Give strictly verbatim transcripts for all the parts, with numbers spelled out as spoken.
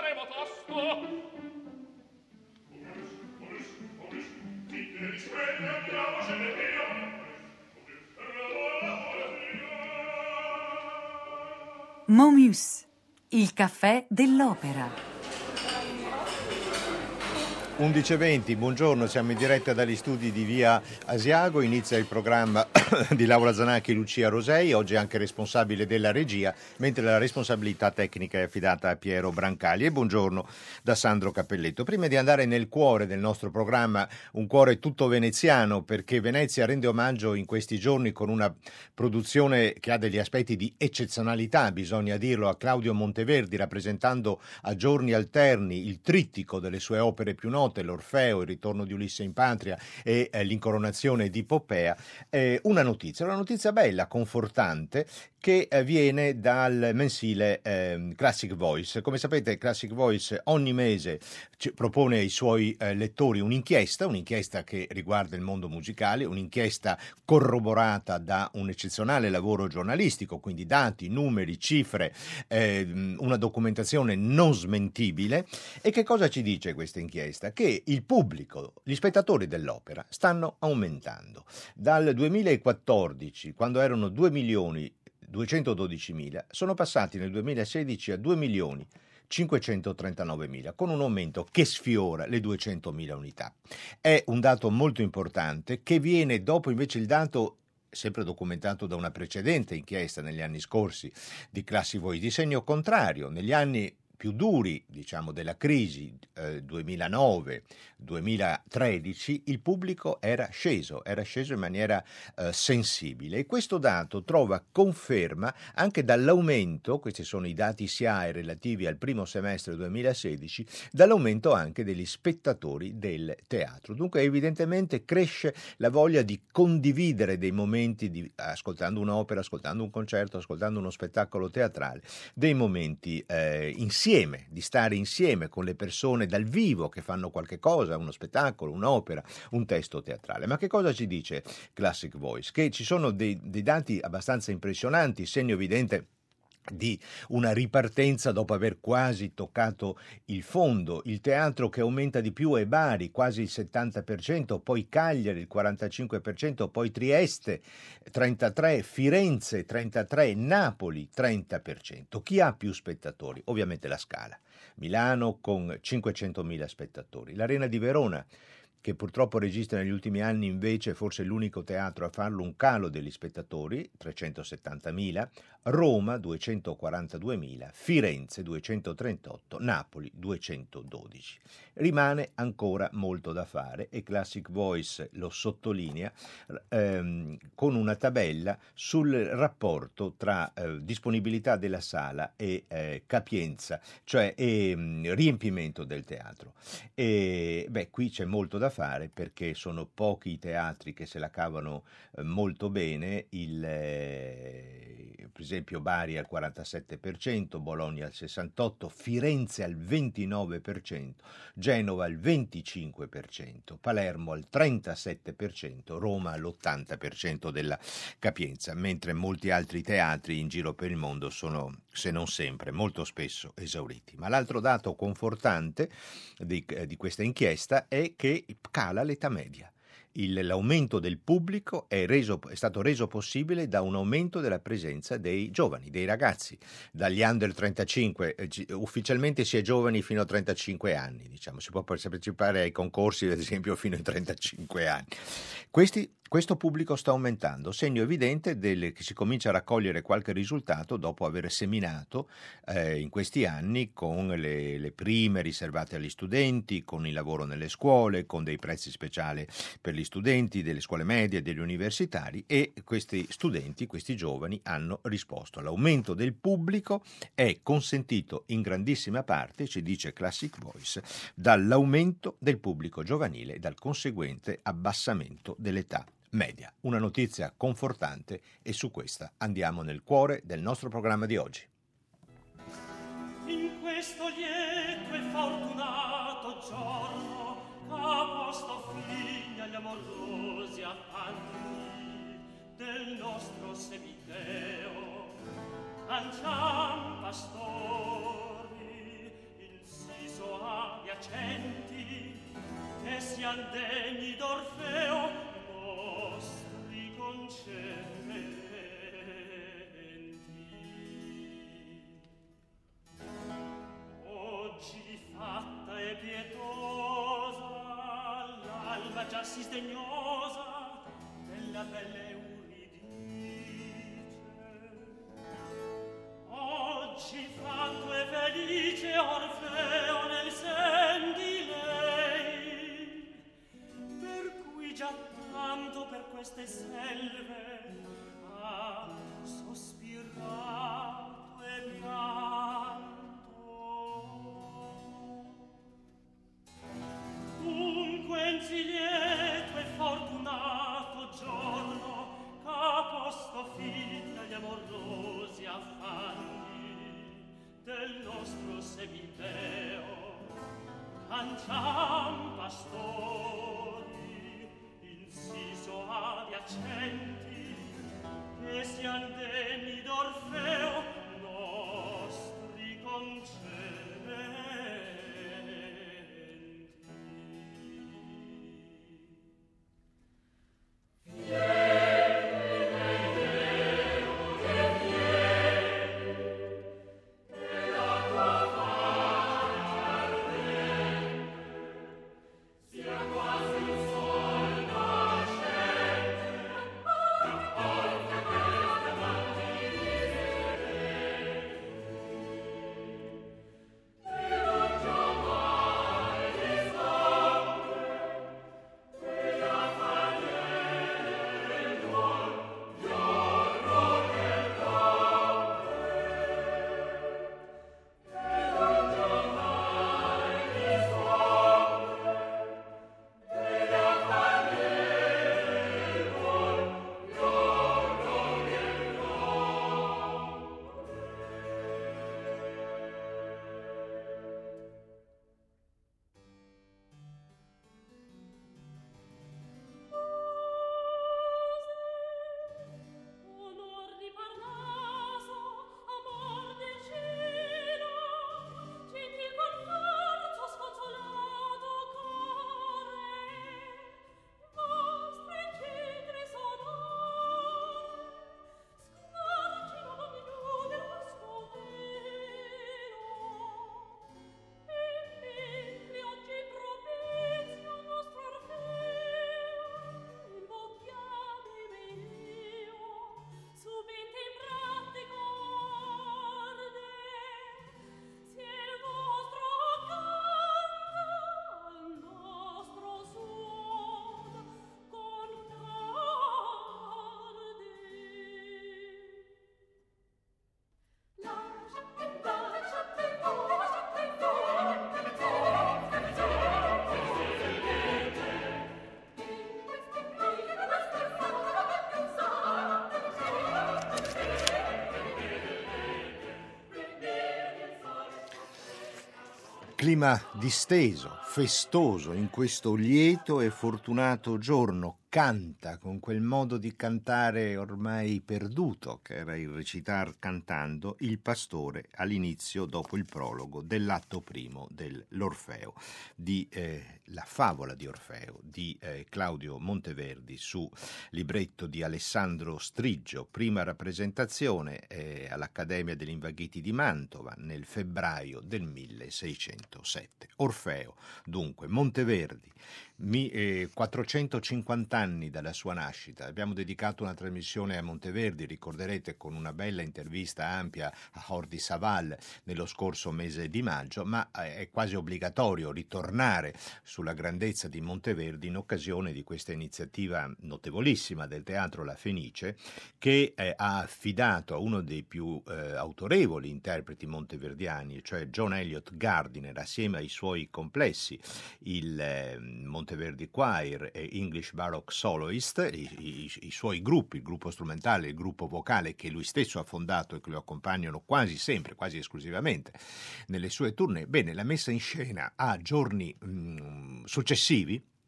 saremo tosto. Momus, il caffè dell'opera. undici e venti, buongiorno, siamo in diretta dagli studi di Via Asiago, inizia il programma di Laura Zanacchi e Lucia Rosei, oggi anche responsabile della regia, mentre la responsabilità tecnica è affidata a Piero Brancali. E buongiorno da Sandro Cappelletto. Prima di andare nel cuore del nostro programma, un cuore tutto veneziano, perché Venezia rende omaggio in questi giorni con una produzione che ha degli aspetti di eccezionalità, bisogna dirlo, a Claudio Monteverdi, rappresentando a giorni alterni il trittico delle sue opere più note, l'Orfeo, il ritorno di Ulisse in patria e eh, l'incoronazione di Poppea. Eh, una notizia, una notizia bella, confortante, che eh, viene dal mensile eh, Classic Voice. Come sapete, Classic Voice ogni mese ci propone ai suoi eh, lettori un'inchiesta, un'inchiesta che riguarda il mondo musicale, un'inchiesta corroborata da un eccezionale lavoro giornalistico, quindi dati, numeri, cifre, eh, una documentazione non smentibile. E che cosa ci dice questa inchiesta? Che il pubblico, gli spettatori dell'opera stanno aumentando. Dal duemilaquattordici, quando erano due milioni duecentododicimila, sono passati nel duemilasedici a due milioni cinquecentotrentanove, con un aumento che sfiora le duecentomila unità. È un dato molto importante che viene dopo invece il dato sempre documentato da una precedente inchiesta negli anni scorsi di Classic Voice, di segno contrario. Negli anni più duri, diciamo, della crisi eh, duemilanove duemilatredici, il pubblico era sceso, era sceso in maniera eh, sensibile, e questo dato trova conferma anche dall'aumento, questi sono i dati S I A E relativi al primo semestre duemilasedici, dall'aumento anche degli spettatori del teatro. Dunque evidentemente cresce la voglia di condividere dei momenti, di, ascoltando un'opera, ascoltando un concerto, ascoltando uno spettacolo teatrale, dei momenti eh, insieme, di stare insieme con le persone dal vivo che fanno qualche cosa, uno spettacolo, un'opera, un testo teatrale. Ma che cosa ci dice Classic Voice? Che ci sono dei, dei dati abbastanza impressionanti, segno evidente di una ripartenza dopo aver quasi toccato il fondo. Il teatro che aumenta di più è Bari, quasi il settanta per cento, poi Cagliari il quarantacinque per cento, poi Trieste trentatré per cento, Firenze trentatré per cento, Napoli trenta per cento. Chi ha più spettatori? Ovviamente la Scala. Milano con cinquecentomila spettatori. L'Arena di Verona, che purtroppo registra negli ultimi anni invece forse l'unico teatro a farlo, un calo degli spettatori, trecentosettantamila, Roma duecentoquarantaduemila, Firenze duecentotrentotto, Napoli duecentododici. Rimane ancora molto da fare e Classic Voice lo sottolinea ehm, con una tabella sul rapporto tra eh, disponibilità della sala e eh, capienza, cioè e, mh, riempimento del teatro. E beh, qui c'è molto da fare perché sono pochi i teatri che se la cavano eh, molto bene. Il, eh, per esempio Bari al quarantasette per cento, Bologna al sessantotto per cento, Firenze al ventinove per cento, Genova al venticinque per cento, Palermo al trentasette per cento, Roma all'ottanta per cento della capienza, mentre molti altri teatri in giro per il mondo sono, se non sempre, molto spesso esauriti. Ma l'altro dato confortante di, di questa inchiesta è che cala l'età media. Il, l'aumento del pubblico è, reso, è stato reso possibile da un aumento della presenza dei giovani, dei ragazzi, dagli under trentacinque, eh, ufficialmente si è giovani fino a trentacinque anni, diciamo, si può partecipare ai concorsi ad esempio fino ai trentacinque anni. Questi, questo pubblico sta aumentando, segno evidente del, che si comincia a raccogliere qualche risultato dopo aver seminato eh, in questi anni con le, le prime riservate agli studenti, con il lavoro nelle scuole, con dei prezzi speciali per gli studenti delle scuole medie e degli universitari, e questi studenti, questi giovani hanno risposto. L'aumento del pubblico è consentito in grandissima parte, ci dice Classic Voice, dall'aumento del pubblico giovanile e dal conseguente abbassamento dell'età media. Una notizia confortante e su questa andiamo nel cuore del nostro programma di oggi. In questo lieto e fortunato giorno ha posto fine agli amorosi affanni del nostro semiteo. Lanciam pastori in sian degni d'Orfeo nostri concedenti. Oggi fatta e pietosa l'alba già si sdegnosa della belle Euridice. Oggi fatto e felice Orfeo nel sen di lei, per cui già tanto per queste selve ha sospirato e pianto. Dunque in sì lieto e fortunato giorno ch'ha posto fine agli amorosi affanni del nostro semiteo, cantiam pastori insiso adiacenti che sian degni d'Orfeo nostri concedenti. Clima disteso, festoso in questo lieto e fortunato giorno. Canta con quel modo di cantare ormai perduto che era il recitar cantando il pastore all'inizio, dopo il prologo dell'atto primo dell'Orfeo, di eh, la favola di Orfeo di eh, Claudio Monteverdi, su libretto di Alessandro Striggio, prima rappresentazione eh, all'Accademia degli Invaghiti di Mantova nel febbraio del milleseicentosette. Orfeo, dunque, Monteverdi, mi, eh, quattrocentocinquanta anni dalla sua nascita. Abbiamo dedicato una trasmissione a Monteverdi, ricorderete, con una bella intervista ampia a Jordi Savall nello scorso mese di maggio, ma è quasi obbligatorio ritornare sulla grandezza di Monteverdi in occasione di questa iniziativa notevolissima del Teatro La Fenice, che eh, ha affidato a uno dei più eh, autorevoli interpreti monteverdiani, cioè John Eliot Gardiner, assieme ai suoi complessi, il eh, Monteverdi Choir e English Baroque Soloist, i, i, i suoi gruppi, il gruppo strumentale e il gruppo vocale che lui stesso ha fondato e che lo accompagnano quasi sempre, quasi esclusivamente nelle sue tournée. Bene, la messa in scena a giorni mh, successivi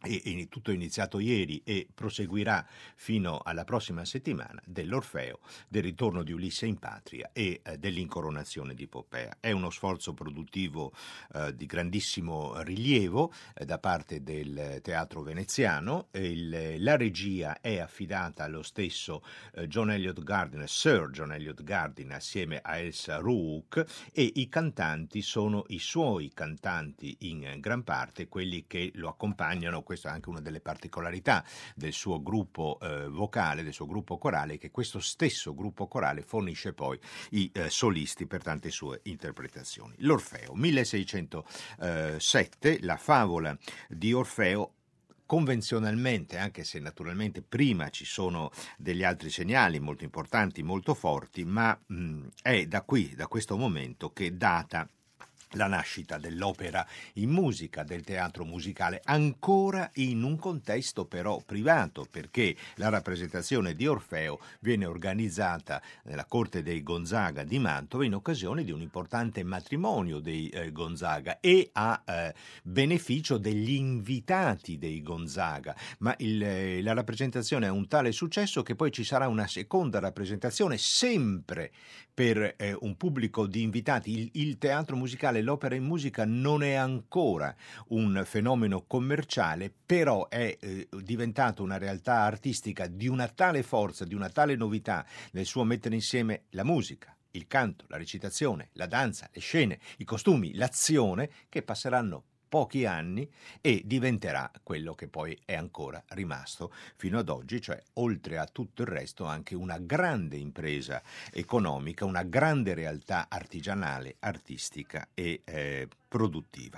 e, e tutto è iniziato ieri e proseguirà fino alla prossima settimana, dell'Orfeo, del ritorno di Ulisse in patria e eh, dell'incoronazione di Poppea. È uno sforzo produttivo eh, di grandissimo rilievo eh, da parte del teatro veneziano. Il, la regia è affidata allo stesso eh, John Eliot Gardiner, Sir John Eliot Gardiner, assieme a Elsa Rook, e i cantanti sono i suoi cantanti in gran parte, quelli che lo accompagnano. Questa è anche una delle particolarità del suo gruppo eh, vocale, del suo gruppo corale, che questo stesso gruppo corale fornisce poi i eh, solisti per tante sue interpretazioni. L'Orfeo, milleseicentosette, la favola di Orfeo. Convenzionalmente, anche se naturalmente prima ci sono degli altri segnali molto importanti, molto forti, ma mh, è da qui, da questo momento, che data la nascita dell'opera in musica, del teatro musicale, ancora in un contesto però privato, perché la rappresentazione di Orfeo viene organizzata nella corte dei Gonzaga di Mantova in occasione di un importante matrimonio dei eh, Gonzaga e a eh, beneficio degli invitati dei Gonzaga, ma il, eh, la rappresentazione ha un tale successo che poi ci sarà una seconda rappresentazione sempre per eh, un pubblico di invitati. Il, il teatro musicale, l'opera in musica non è ancora un fenomeno commerciale, però è eh, diventato una realtà artistica di una tale forza, di una tale novità nel suo mettere insieme la musica, il canto, la recitazione, la danza, le scene, i costumi, l'azione, che passeranno pochi anni e diventerà quello che poi è ancora rimasto fino ad oggi, cioè oltre a tutto il resto anche una grande impresa economica, una grande realtà artigianale, artistica e eh, produttiva.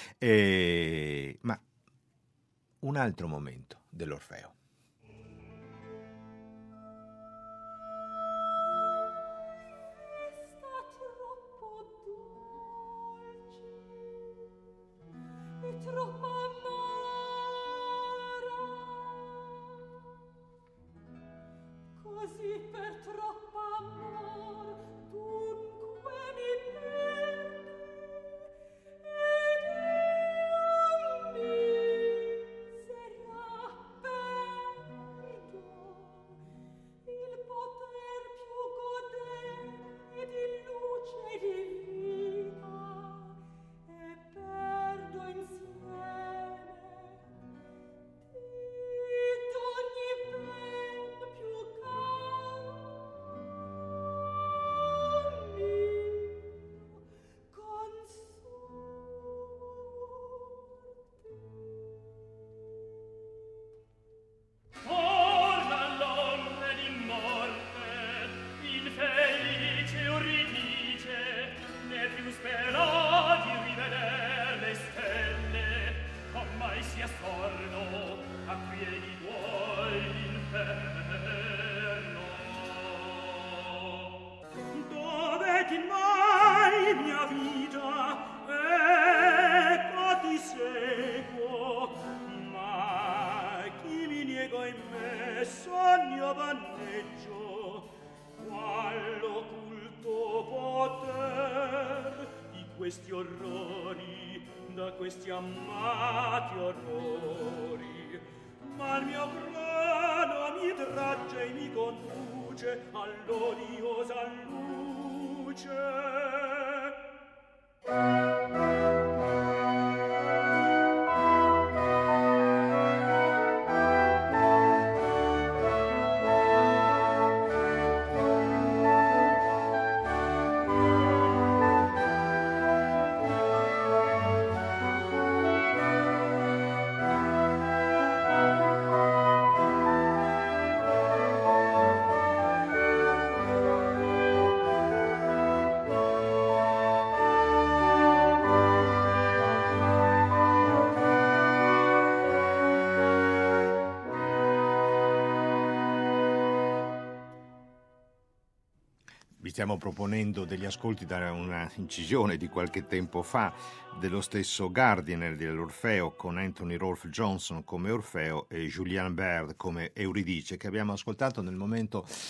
E, ma un altro momento dell'Orfeo. Troppo amara, così per troppo amor dunque mi perdi ed io miseria perdo il poter più godere di luce e di vita e perdo insieme di d'ogni ben più caro mio consorte. Torna all'ombre di morte, infelice Euridice, né più spera di riveder le stelle, ommai si astorno a piedi tuoi l'inferno. Dove ti mai, mia vita, ecco ti seguo, ma chi mi niego in me sogno vanneggio, qual occulto poter di questi orrori, da questi amati orrori, ma il mio grano mi tragge e mi conduce all'odiosa luce. Vi stiamo proponendo degli ascolti da una incisione di qualche tempo fa dello stesso Gardiner dell'Orfeo, con Anthony Rolfe Johnson come Orfeo e Julian Baird come Euridice, che abbiamo ascoltato nel momento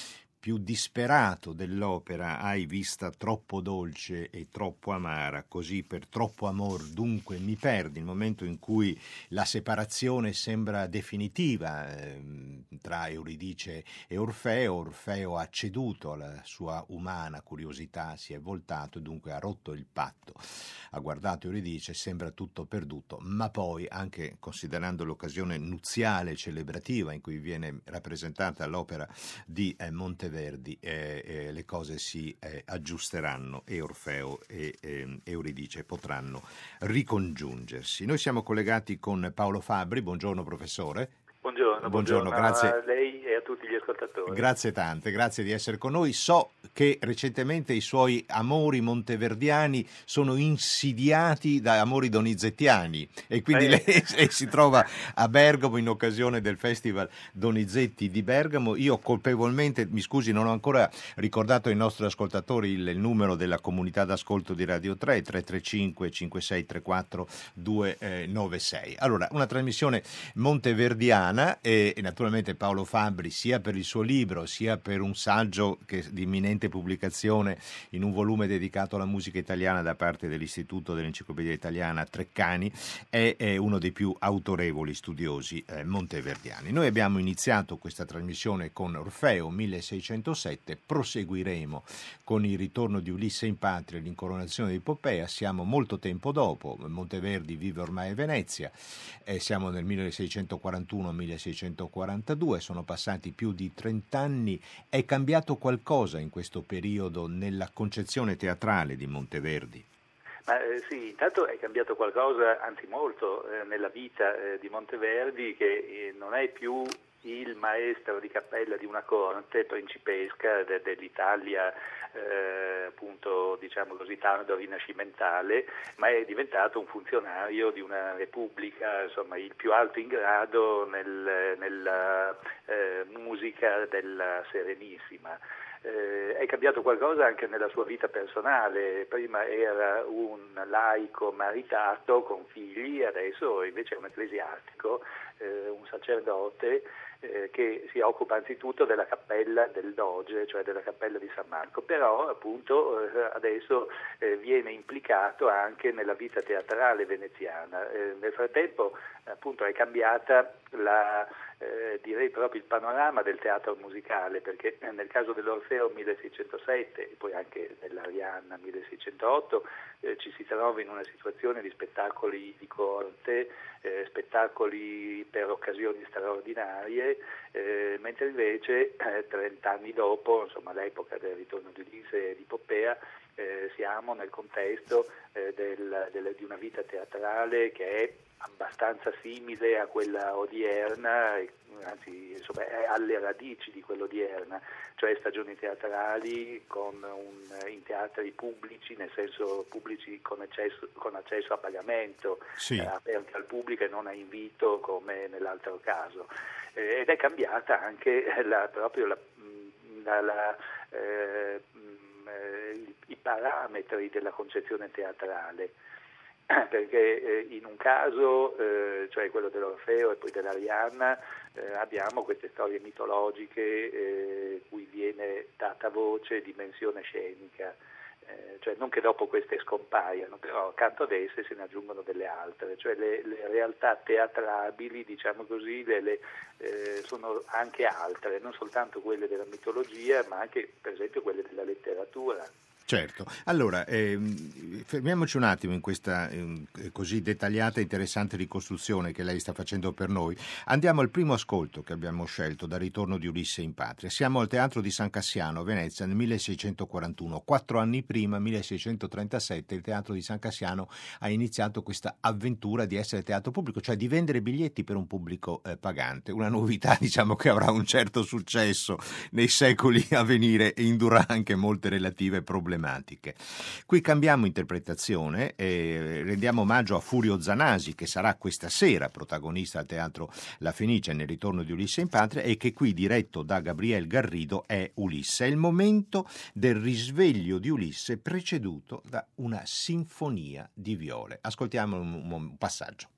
più disperato dell'opera hai vista troppo dolce e troppo amara, così per troppo amor dunque mi perdi, il momento in cui la separazione sembra definitiva eh, tra Euridice e Orfeo. Orfeo ha ceduto alla sua umana curiosità, si è voltato e dunque ha rotto il patto, ha guardato Euridice, sembra tutto perduto, ma poi anche considerando l'occasione nuziale celebrativa in cui viene rappresentata l'opera di eh, Monteverdi, eh, eh, le cose si eh, aggiusteranno e Orfeo e eh, Euridice potranno ricongiungersi. Noi siamo collegati con Paolo Fabbri. Buongiorno professore. Buongiorno, buongiorno, buongiorno grazie a lei e a tutti gli ascoltatori. Grazie tante, grazie di essere con noi. So che recentemente i suoi amori monteverdiani sono insidiati da amori donizettiani e quindi eh. lei e si trova a Bergamo in occasione del Festival Donizetti di Bergamo. Io colpevolmente, mi scusi, non ho ancora ricordato ai nostri ascoltatori il, il numero della comunità d'ascolto di Radio tre, tre tre cinque cinque sei tre quattro due nove sei. Allora, una trasmissione monteverdiana e, e naturalmente Paolo Fabbri, sia per il suo libro sia per un saggio che di imminente pubblicazione in un volume dedicato alla musica italiana da parte dell'Istituto dell'Enciclopedia Italiana Treccani, è, è uno dei più autorevoli studiosi eh, monteverdiani. Noi abbiamo iniziato questa trasmissione con Orfeo milleseicentosette, proseguiremo con il ritorno di Ulisse in patria e l'incoronazione di Poppea. Siamo molto tempo dopo, Monteverdi vive ormai a Venezia, eh, siamo nel milleseicentoquarantuno milleseicentoquarantadue, sono passati più di trent'anni. È cambiato qualcosa in questo periodo nella concezione teatrale di Monteverdi? Ma, eh, sì, intanto è cambiato qualcosa, anzi molto, eh, nella vita eh, di Monteverdi, che eh, non è più il maestro di cappella di una corte principesca de- dell'Italia eh, appunto diciamo così tardo rinascimentale, ma è diventato un funzionario di una repubblica, insomma il più alto in grado nel, nella eh, musica della Serenissima. Eh, è cambiato qualcosa anche nella sua vita personale. Prima era un laico maritato con figli, adesso invece è un ecclesiastico, eh, un sacerdote eh, che si occupa anzitutto della cappella del Doge, cioè della cappella di San Marco, però appunto eh, adesso eh, viene implicato anche nella vita teatrale veneziana. Eh, nel frattempo appunto è cambiata la Eh, direi proprio il panorama del teatro musicale, perché nel caso dell'Orfeo milleseicentosette e poi anche dell'Arianna milleseicentotto eh, ci si trova in una situazione di spettacoli di corte, eh, spettacoli per occasioni straordinarie, eh, mentre invece eh, trent'anni dopo, insomma l'epoca del ritorno di Ulisse e di Poppea, eh, siamo nel contesto eh, del, del, di una vita teatrale che è abbastanza simile a quella odierna, anzi insomma è alle radici di quella odierna, cioè stagioni teatrali con un, in teatri pubblici, nel senso pubblici con accesso, con accesso a pagamento, sì. eh, aperti al pubblico e non a invito come nell'altro caso. Eh, ed è cambiata anche la, proprio la, la, la, eh, i, i parametri della concezione teatrale. Perché eh, in un caso, eh, cioè quello dell'Orfeo e poi dell'Arianna, eh, abbiamo queste storie mitologiche eh, cui viene data voce, dimensione scenica, eh, cioè non che dopo queste scompaiano, però accanto ad esse se ne aggiungono delle altre, cioè le, le realtà teatrabili, diciamo così, le, le, eh, sono anche altre, non soltanto quelle della mitologia, ma anche per esempio quelle della letteratura. Certo, allora ehm, fermiamoci un attimo in questa ehm, così dettagliata e interessante ricostruzione che lei sta facendo per noi. Andiamo al primo ascolto che abbiamo scelto dal ritorno di Ulisse in patria. Siamo al Teatro di San Cassiano a Venezia nel milleseicentoquarantuno. Quattro anni prima, milleseicentotrentasette, il Teatro di San Cassiano ha iniziato questa avventura di essere teatro pubblico, cioè di vendere biglietti per un pubblico eh, pagante. Una novità, diciamo, che avrà un certo successo nei secoli a venire e indurrà anche molte relative problematiche. Qui cambiamo interpretazione e rendiamo omaggio a Furio Zanasi, che sarà questa sera protagonista al Teatro La Fenice nel ritorno di Ulisse in patria e che qui, diretto da Gabriel Garrido, è Ulisse. È il momento del risveglio di Ulisse preceduto da una sinfonia di viole. Ascoltiamo un, un passaggio.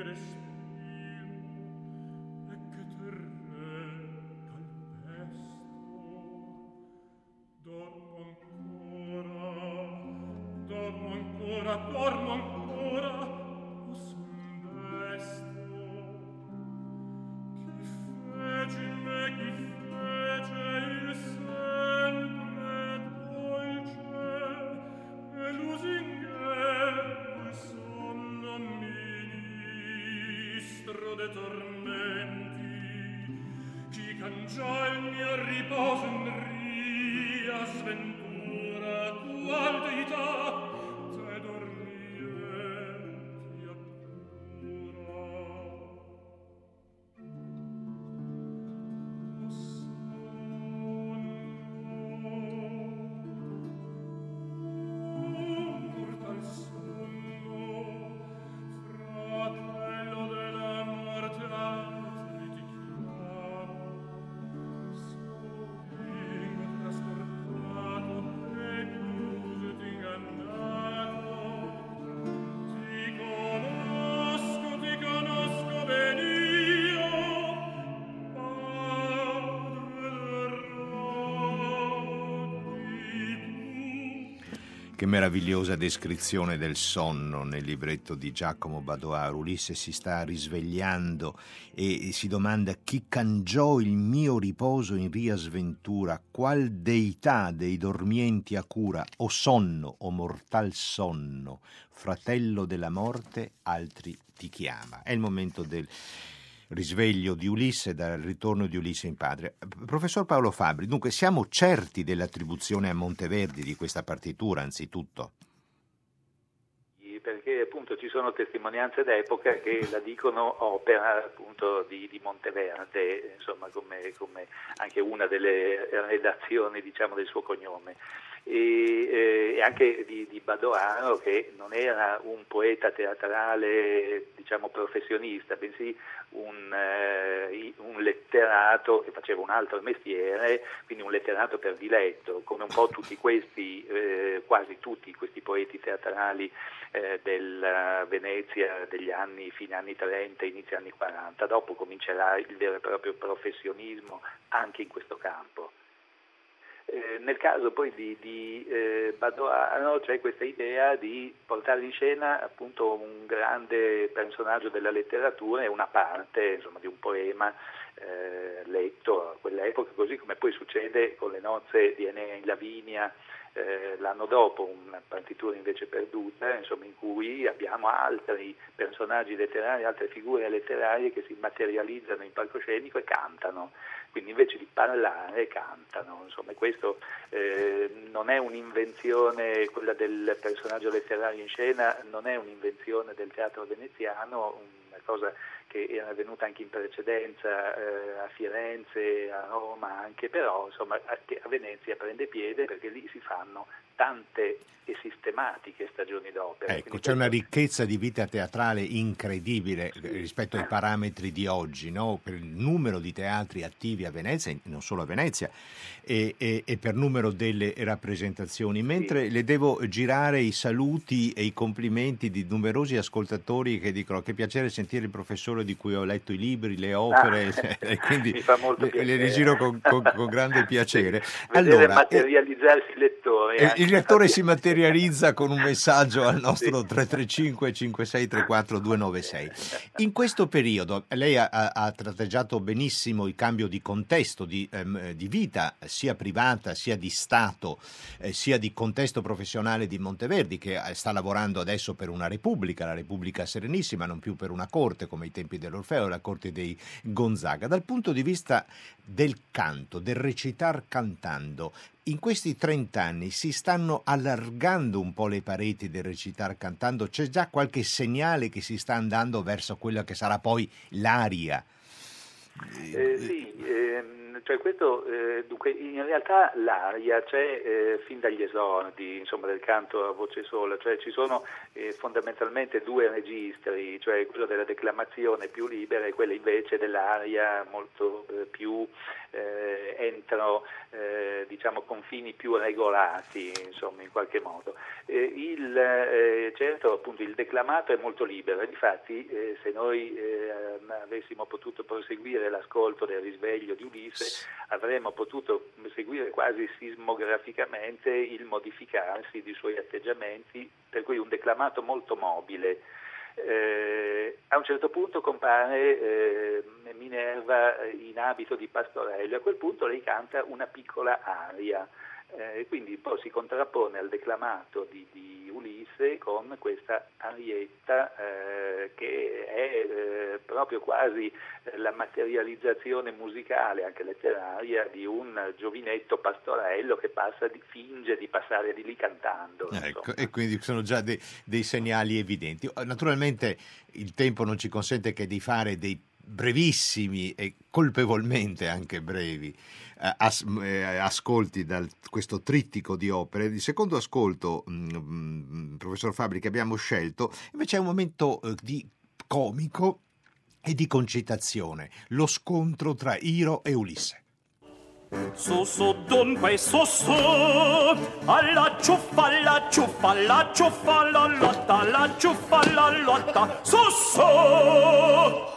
Che meravigliosa descrizione del sonno nel libretto di Giacomo Badoaro. Ulisse si sta risvegliando e si domanda: chi cangiò il mio riposo in ria sventura? Qual deità dei dormienti a cura? O sonno, o mortal sonno, fratello della morte, altri ti chiama. È il momento del risveglio di Ulisse, dal ritorno di Ulisse in patria. Professor Paolo Fabbri, dunque siamo certi dell'attribuzione a Monteverdi di questa partitura, anzitutto? Perché appunto ci sono testimonianze d'epoca che la dicono opera appunto di, di Monteverde, insomma, come, come anche una delle redazioni, diciamo, del suo cognome. E, eh, e anche di, di Badoaro, che non era un poeta teatrale, diciamo, professionista, bensì un, eh, un letterato che faceva un altro mestiere, quindi un letterato per diletto, come un po' tutti questi, eh, quasi tutti questi poeti teatrali eh, della Venezia degli anni, fine anni trenta, inizio anni quaranta. Dopo comincerà il vero e proprio professionismo anche in questo campo. Eh, nel caso poi di, di eh, Badoaro c'è questa idea di portare in scena appunto un grande personaggio della letteratura e una parte, insomma, di un poema eh, letto a quell'epoca, così come poi succede con le nozze di Enea in Lavinia eh, l'anno dopo, una partitura invece perduta, insomma, in cui abbiamo altri personaggi letterari, altre figure letterarie che si materializzano in palcoscenico e cantano. Quindi invece di parlare cantano, insomma, questo eh, non è un'invenzione, quella del personaggio letterario in scena, non è un'invenzione del teatro veneziano, una cosa che era avvenuta anche in precedenza eh, a Firenze, a Roma anche, però insomma a, a Venezia prende piede perché lì si fanno tante e sistematiche stagioni d'opera. Ecco, Quindi c'è questo... una ricchezza di vita teatrale incredibile rispetto ai parametri di oggi, no? Per il numero di teatri attivi a Venezia, non solo a Venezia, e, e, e per numero delle rappresentazioni. Mentre sì. le devo girare i saluti e i complimenti di numerosi ascoltatori che dicono che piacere sentire il professore di cui ho letto i libri, le opere, ah, e quindi mi fa molto le, le rigiro con, con, con grande piacere. Sì, allora, materializzarsi il lettore. Eh, il lettore si materializza con un messaggio al nostro tre tre cinque cinque sei tre quattro due nove sei. In questo periodo lei ha, ha tratteggiato benissimo il cambio di contesto, di, ehm, di vita, sia privata, sia di Stato, eh, sia di contesto professionale di Monteverdi, che sta lavorando adesso per una Repubblica, la Repubblica Serenissima, non più per una corte come ai tempi dell'Orfeo, la corte dei Gonzaga. Dal punto di vista del canto, del recitar cantando, in questi trent'anni si stanno allargando un po' le pareti del recitar cantando? C'è già qualche segnale che si sta andando verso quella che sarà poi l'aria? Eh, sì, ehm, cioè questo, eh, dunque, in realtà l'aria c'è eh, fin dagli esordi, insomma, del canto a voce sola, cioè ci sono eh, fondamentalmente due registri, cioè quello della declamazione più libera e quello invece dell'aria molto eh, più eh, entro eh, diciamo confini più regolati, insomma, in qualche modo. Eh, il, eh, certo, appunto, il declamato è molto libero, difatti eh, se noi eh, avessimo potuto proseguire l'ascolto del risveglio di Ulisse avremmo potuto seguire quasi sismograficamente il modificarsi dei suoi atteggiamenti, per cui un declamato molto mobile. Eh, a un certo punto compare eh, Minerva in abito di pastorello, a quel punto lei canta una piccola aria, eh, quindi poi si contrappone al declamato di, di Ulisse con questa arietta eh, che è eh, proprio quasi la materializzazione musicale, anche letteraria, di un giovinetto pastorello che passa di, finge di passare di lì cantando. Ecco, e quindi sono già dei, dei segnali evidenti. Naturalmente il tempo non ci consente che di fare dei brevissimi e colpevolmente anche brevi eh, as, eh, ascolti da questo trittico di opere. Il secondo ascolto, mh, mh, professor Fabbri, che abbiamo scelto invece è un momento eh, di comico e di concitazione, lo scontro tra Iro e Ulisse. Su su dunque su su, alla ciuffa, alla ciuffa, alla ciuffa, alla lotta, alla ciuffa, alla lotta, su su!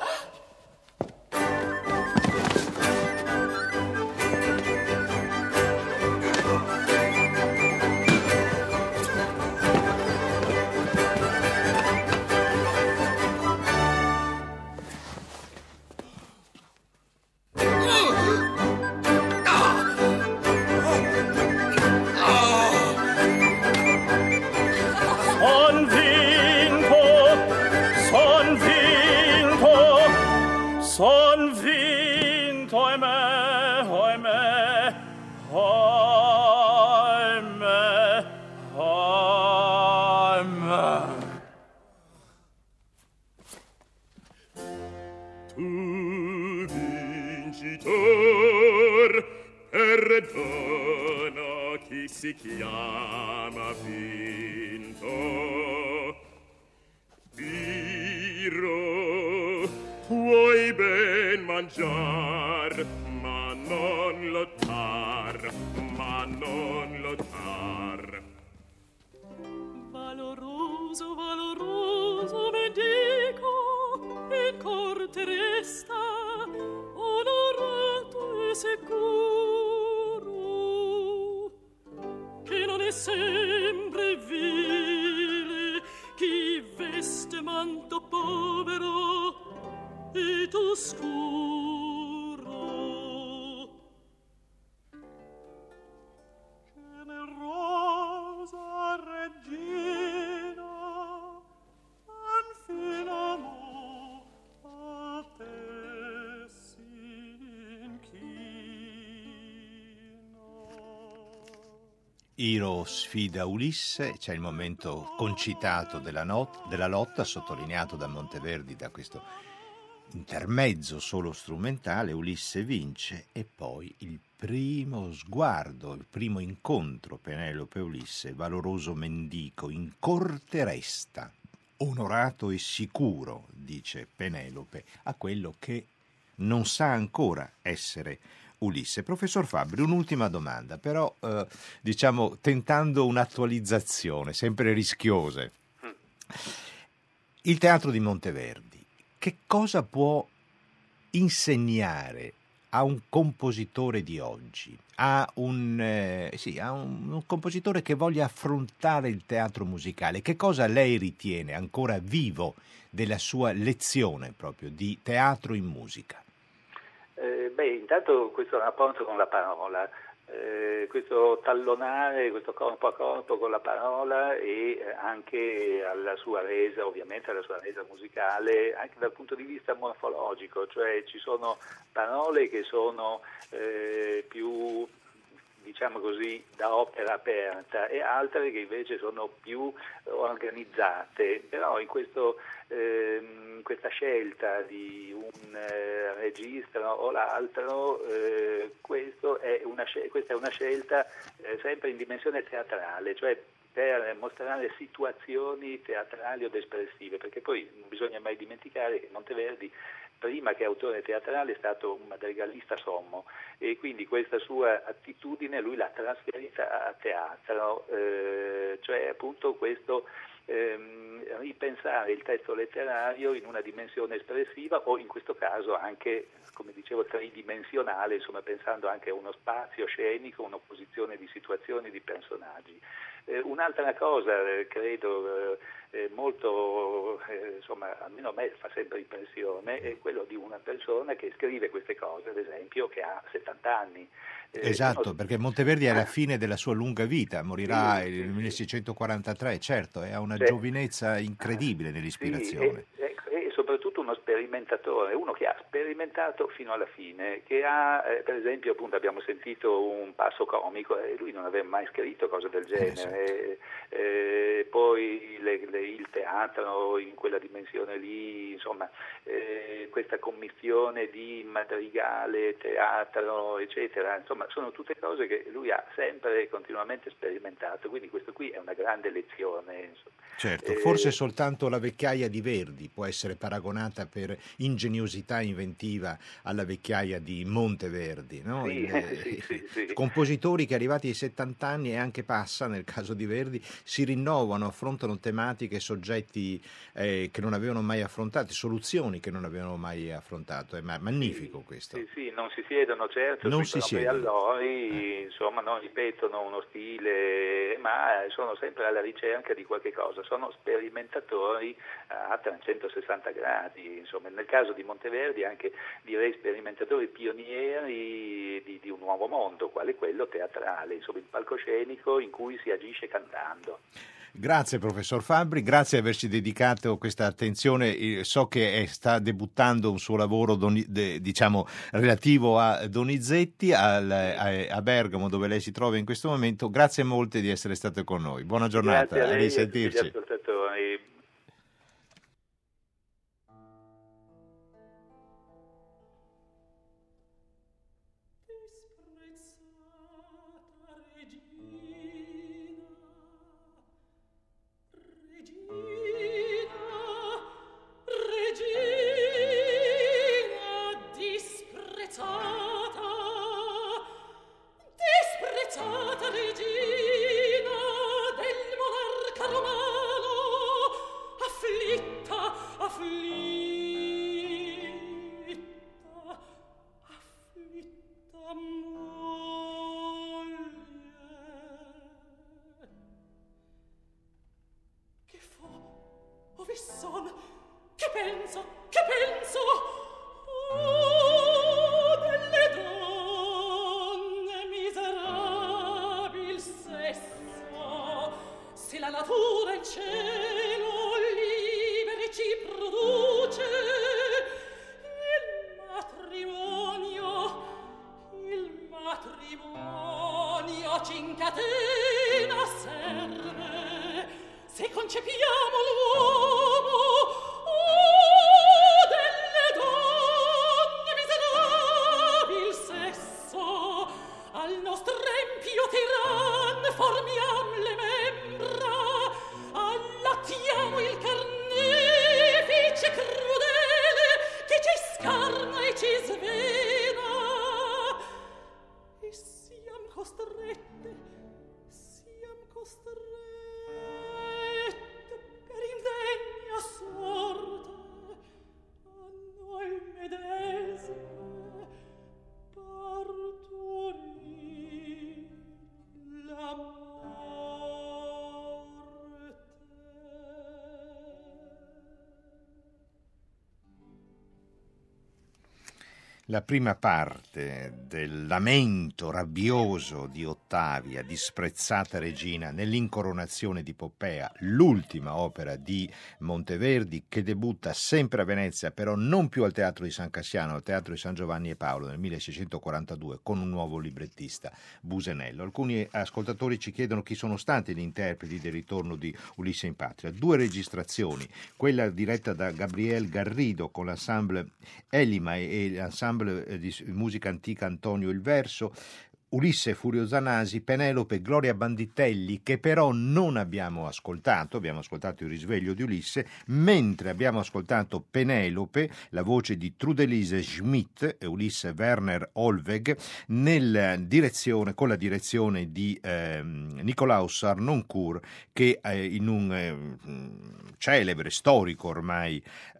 Son vinto, ahimè, ahimè, ahimè, ahimè. Tu vincitor, perdona chi si chiama vinto. Iro, puoi ben mangiar, ma non lottar, ma non lottar. Valoroso, valoroso mendico, in corte resta, onorato e sicuro, che non è sempre vile chi veste manto povero ed oscuro. Generosa regina, anfilamo a te s'inchino. Iro sfida Ulisse, c'è il momento concitato della, not- della lotta, sottolineato da Monteverdi da questo intermezzo solo strumentale. Ulisse vince e poi il primo sguardo, il primo incontro Penelope-Ulisse, valoroso mendico, in corte resta, onorato e sicuro, dice Penelope, a quello che non sa ancora essere Ulisse. Professor Fabbri, un'ultima domanda, però eh, diciamo tentando un'attualizzazione, sempre rischiose. Il teatro di Monteverdi, che cosa può insegnare a un compositore di oggi, a un, eh, sì, a un, un compositore che voglia affrontare il teatro musicale? Che cosa lei ritiene ancora vivo della sua lezione proprio di teatro in musica? Eh, beh, intanto questo rapporto con la parola, eh, questo tallonare, questo corpo a corpo con la parola e anche alla sua resa, ovviamente alla sua resa musicale, anche dal punto di vista morfologico, cioè ci sono parole che sono eh, più diciamo così, da opera aperta, e altre che invece sono più organizzate, però in questo, ehm, questa scelta di un eh, regista o l'altro, eh, questo è una, questa è una scelta eh, sempre in dimensione teatrale, cioè per mostrare situazioni teatrali o espressive, perché poi non bisogna mai dimenticare che Monteverdi, prima che autore teatrale, è stato un madrigalista sommo, e quindi questa sua attitudine lui l'ha trasferita a teatro, eh, cioè appunto questo ehm, ripensare il testo letterario in una dimensione espressiva, o in questo caso anche, come dicevo, tridimensionale, insomma pensando anche a uno spazio scenico, un'opposizione di situazioni, di personaggi. Eh, un'altra cosa, eh, credo, eh, molto, eh, insomma, almeno a me fa sempre impressione, è quello di una persona che scrive queste cose, ad esempio, che ha settanta anni. Eh, Esatto, uno... perché Monteverdi è alla fine della sua lunga vita, morirà sì, nel sì, millenovecentoquarantatré, certo, e ha una sì. giovinezza incredibile nell'ispirazione. Sì, e, e, e soprattutto uno sperimentatore, uno che ha sperimentato fino alla fine, che ha, eh, per esempio, appunto abbiamo sentito un passo comico, e lui non aveva mai scritto cose del genere, eh, eh, poi le, le, il teatro in quella dimensione lì, insomma, eh, questa commistione di madrigale, teatro, eccetera, insomma, sono tutte cose che lui ha sempre e continuamente sperimentato, quindi questo qui è una grande lezione. Insomma. Certo, Eh, forse soltanto La vecchiaia di Verdi può essere paragonata per ingegnosità inventiva alla vecchiaia di Monteverdi, no? Sì, Il, sì, sì, sì. Compositori che arrivati ai settanta anni, e anche passa nel caso di Verdi, si rinnovano, affrontano tematiche e soggetti eh, che non avevano mai affrontato, soluzioni che non avevano mai affrontato. È ma- magnifico sì, questo. Sì, sì, non si siedono certo Non sui si propri siedono. allori, Eh. insomma, non ripetono uno stile, ma sono sempre alla ricerca di qualche cosa, sono sperimentatori a trecentosessanta gradi, insomma, nel caso di Monteverdi anche direi sperimentatori pionieri di, di un nuovo mondo, quale quello teatrale, insomma il palcoscenico in cui si agisce cantando. Grazie professor Fabbri, grazie di averci dedicato questa attenzione. Eh, So che è- sta debuttando un suo lavoro Doni- de- diciamo relativo a Donizetti al- a, a Bergamo, dove lei si trova in questo momento. Grazie molte di essere stato con noi. Buona giornata, Grazie a a lei e a tutti gli risentirci. ascoltatori. Disprezzata regina del monarca romano, afflitta, afflitta, afflitta moglie. Che fa? Ove son? Che penso? Che penso? Oh, delle donne miserabil sesso, se la natura e il cielo liberi ci produce, il matrimonio, il matrimonio ci incatena serve, se concepiamo l'uomo, oh, delle donne La prima parte del lamento rabbioso di Ottavia, disprezzata regina, nell'incoronazione di Poppea, l'ultima opera di Monteverdi, che debutta sempre a Venezia, però non più al Teatro di San Cassiano, al Teatro di San Giovanni e Paolo nel milleseicentoquarantadue, con un nuovo librettista, Busenello. Alcuni ascoltatori ci chiedono chi sono stati gli interpreti del ritorno di Ulisse in Patria. Due registrazioni, quella diretta da Gabriel Garrido con l'ensemble Elima e l'ensemble di musica antica Antonio il Verso, Ulisse Furiosanasi, Penelope Gloria Banditelli, che però non abbiamo ascoltato, abbiamo ascoltato il risveglio di Ulisse, mentre abbiamo ascoltato Penelope, la voce di Trudelise Schmidt e Ulisse Werner Olveg, nella direzione, con la direzione di eh, Nicolaus Arnoncourt, che eh, in un eh, celebre, storico ormai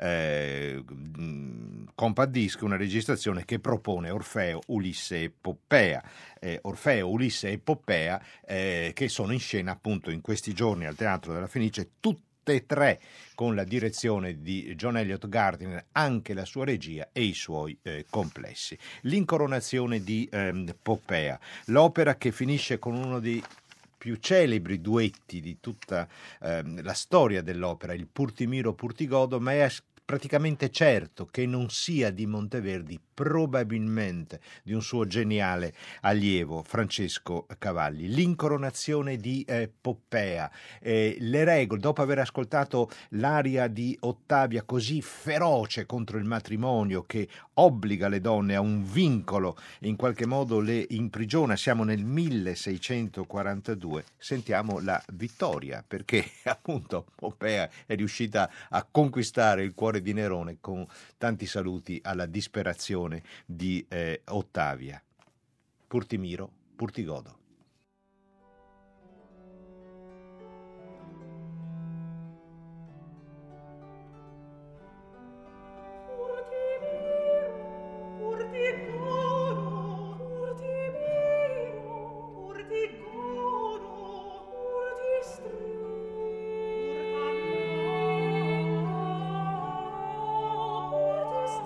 eh, compact disc, una registrazione che propone Orfeo, Ulisse e Poppea. Eh, Orfeo, Ulisse e Poppea, eh, che sono in scena appunto in questi giorni al Teatro della Fenice, tutte e tre con la direzione di John Eliot Gardiner, anche la sua regia e i suoi eh, complessi. L'incoronazione di ehm, Poppea, l'opera che finisce con uno dei più celebri duetti di tutta ehm, la storia dell'opera, il Purtimiro Purtigodo, ma è praticamente certo che non sia di Monteverdi, probabilmente di un suo geniale allievo, Francesco Cavalli. L'incoronazione di eh, Poppea, eh, le regole, dopo aver ascoltato l'aria di Ottavia così feroce contro il matrimonio che obbliga le donne a un vincolo e in qualche modo le imprigiona, siamo nel milleseicentoquarantadue, sentiamo la vittoria, perché appunto Poppea è riuscita a conquistare il cuore di Nerone con tanti saluti alla disperazione di eh, Ottavia. Purtimiro Purtigodo.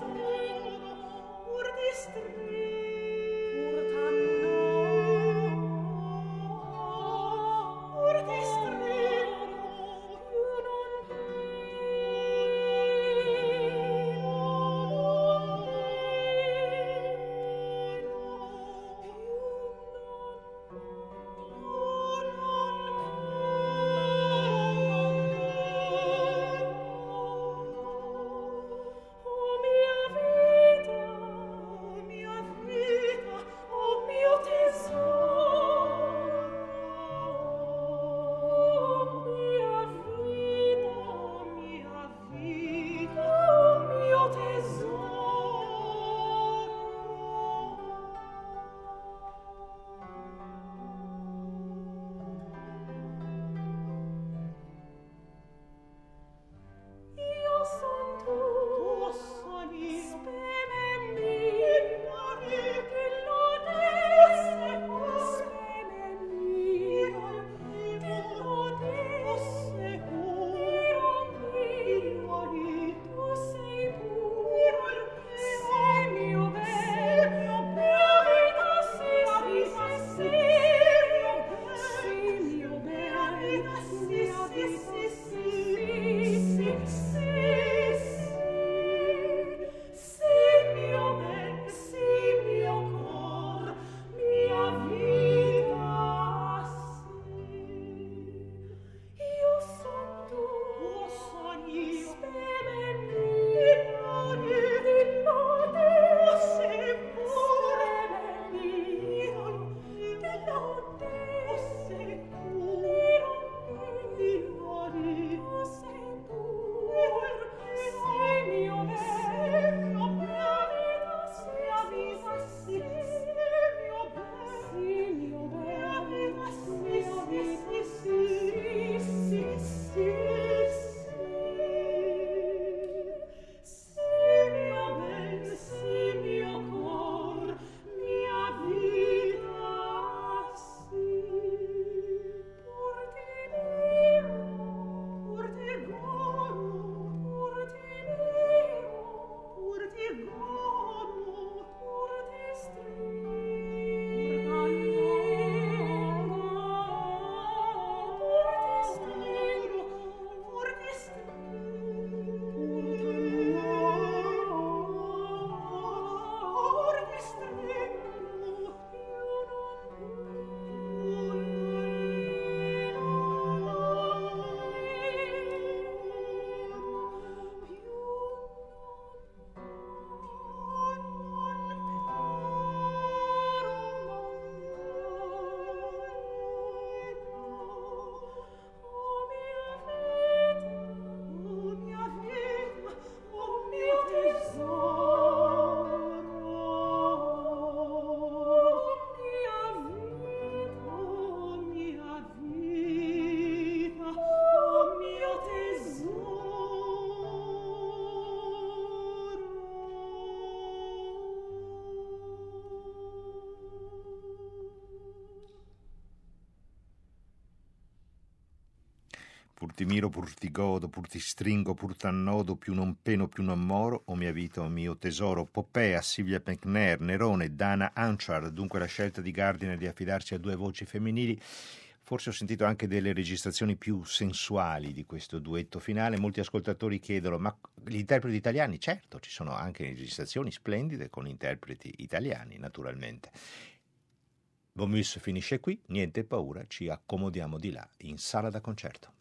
Pur Pur ti miro, pur ti godo, pur ti stringo, pur t'annodo, più non peno, più non moro, o mia vita, o mio tesoro. Poppea, Silvia McNair, Nerone, Dana Anchard, dunque la scelta di Gardiner di affidarsi a due voci femminili. Forse ho sentito anche delle registrazioni più sensuali di questo duetto finale. Molti ascoltatori chiedono, ma gli interpreti italiani? Certo, ci sono anche registrazioni splendide con interpreti italiani, naturalmente. Momus finisce qui, niente paura, ci accomodiamo di là, in sala da concerto.